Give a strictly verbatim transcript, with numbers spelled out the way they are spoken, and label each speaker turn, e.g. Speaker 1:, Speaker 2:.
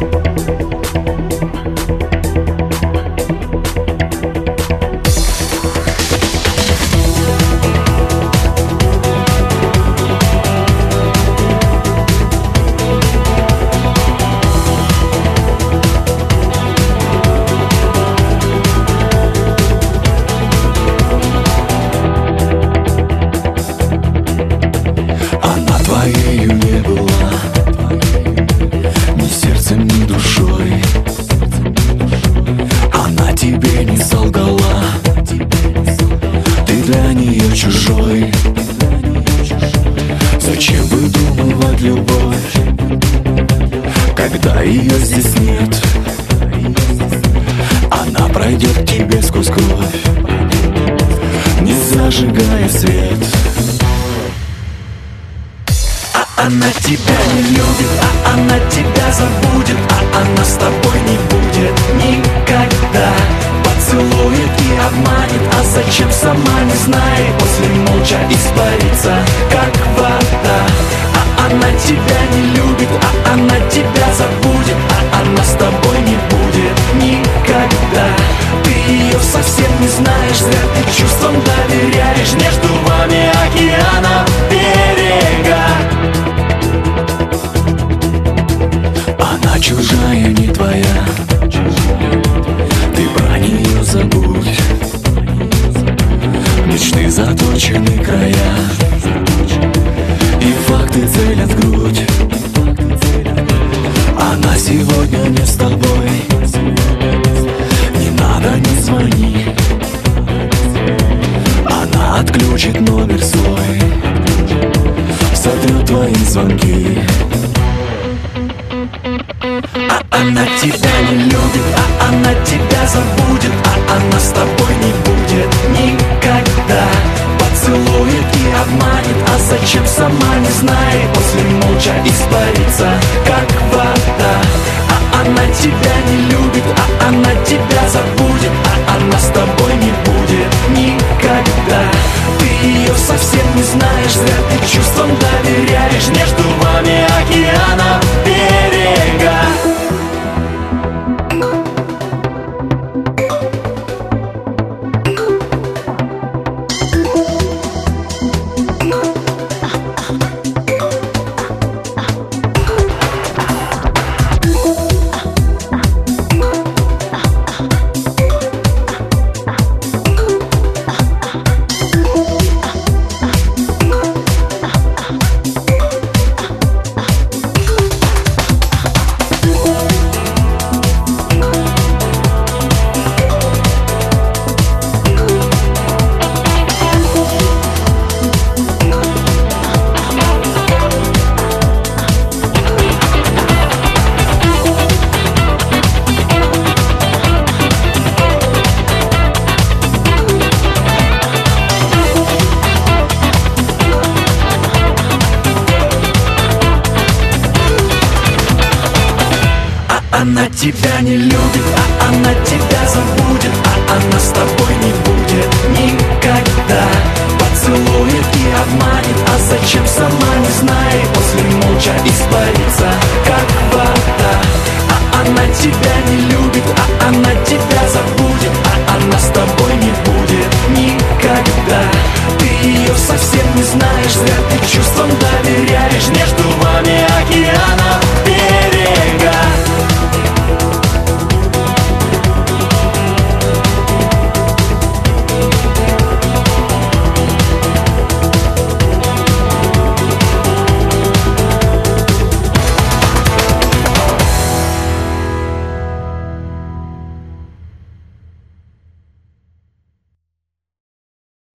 Speaker 1: Чужой. Зачем выдумывать любовь, когда ее здесь нет? Она пройдет тебе сквозь кровь, не зажигая свет. А она тебя не любит, а она тебя забудет, а она с тобой не будет никогда. Поцелует и обманет, а зачем, сама не знает. После молча испарится, как вода. А она тебя не любит, а она тебя забудет, а она с тобой не будет никогда. Ты ее совсем не знаешь, зря ты чувствам доверяешь. Между вами океана берега. Она чужая, не твоя. Ты про нее забудь. Мечты заточены края, и факты целят в грудь. Она сегодня не с тобой. Не надо, не звони. Она отключит номер свой, сотрет твои звонки. А она тебя не любит, а она тебя забудет, а она с тобой не будет никогда. Поцелует и обманет, а зачем, сама не знает. После молча испарится, как вода. А она тебя не любит, а она тебя забудет, а она с тобой не будет никогда. Ты ее совсем не знаешь, зря ты чувствам доверяешь. Между вами океана берега. Она тебя не любит, а она тебя забудет, а она с тобой не будет никогда. Поцелует и обманет, а зачем, сама не знает. После молча испарится, как вода. А она тебя не любит, а она тебя забудет, а она с тобой не будет никогда. Ты ее совсем не знаешь, зря ты чувствам доверяешь. Между вами океана